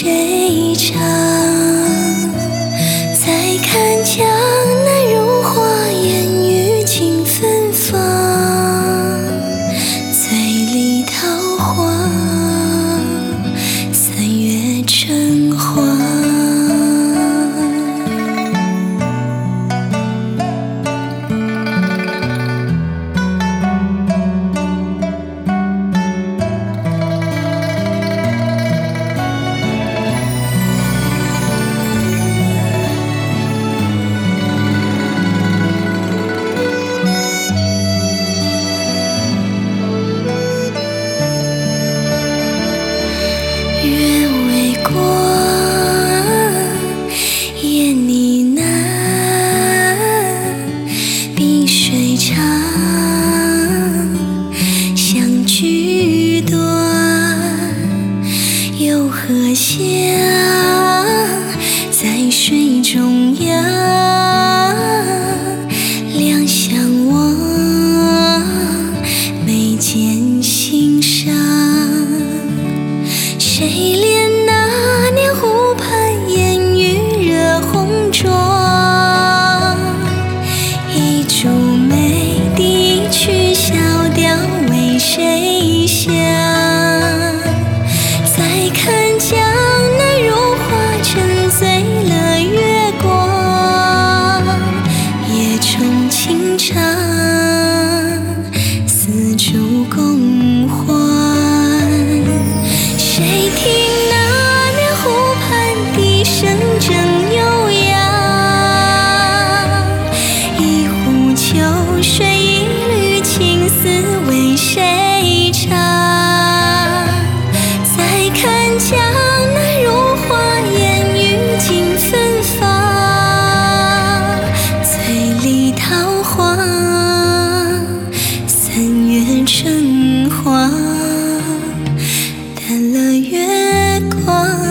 谁唱？再看江南如画，烟雨尽芬芳，醉里桃花，三月橙黄。月微光，夜呢喃，碧水长，相聚短，又何相？在水中央，两相望，眉间心伤。谁怜那年湖畔烟雨惹红妆？一株梅笛曲，小调为谁响？再看江南如画，沉醉了月光。夜冲情长，丝竹共欢。谁听那年湖畔笛声正悠扬？一壶秋水，一缕青丝为谁唱？再看江南如画，烟雨尽芬芳，醉里桃花，三月橙黄。淡了月光。